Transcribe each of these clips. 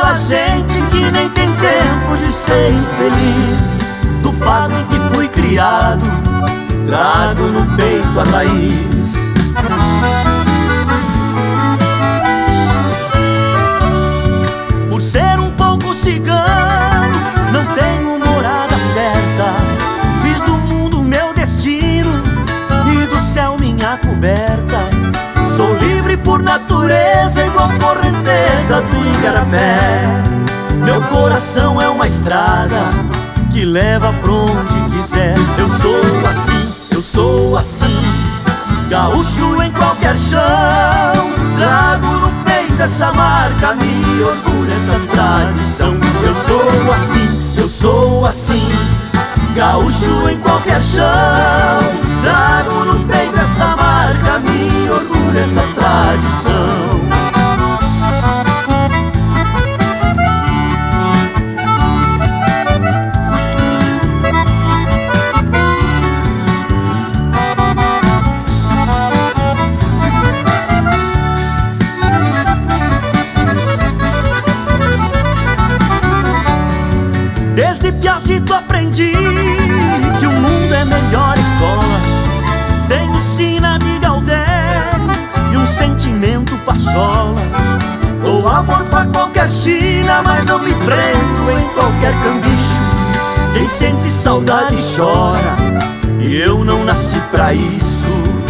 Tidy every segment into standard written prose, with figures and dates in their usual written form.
a gente que nem tem tempo de ser infeliz. Do pago em que fui criado, trago no peito a raiz. Por ser um pouco cigano, não tenho morada certa. Fiz do mundo meu destino e do céu minha coberta. Sou livre por natureza, igual correnteza do igarapé. Meu coração é uma estrada que leva pra onde quiser. Eu sou assim, gaúcho em qualquer chão. Trago no peito essa marca, me orgulho essa tradição. Eu sou assim, gaúcho em qualquer chão. Trago no peito essa marca, me orgulho essa tradição. Desde piazito aprendi que o mundo é melhor escola. Tenho sina de Galdério e um sentimento pachola. Dou amor pra qualquer china, mas não me prendo em qualquer cambicho. Quem sente saudade chora, e eu não nasci pra isso.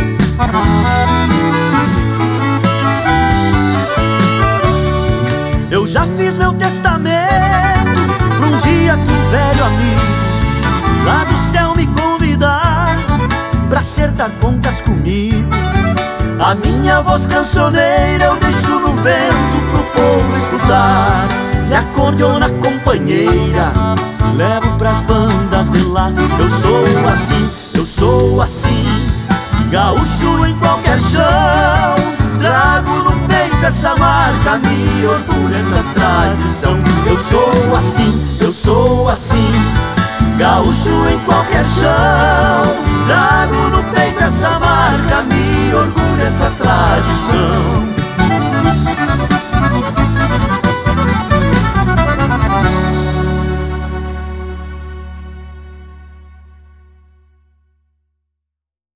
Eu já fiz meu testamento pra um dia que um velho amigo lá do céu me convidar pra acertar contas comigo. A minha voz cancioneira eu deixo no vento pro povo escutar, e a acordeona companheira levo pras bandas de lá. Eu sou assim, gaúcho em qualquer chão. Trago no peito essa marca, me orgulho essa tradição. Eu sou assim, gaúcho em qualquer chão. Trago no peito essa marca, me orgulho essa tradição.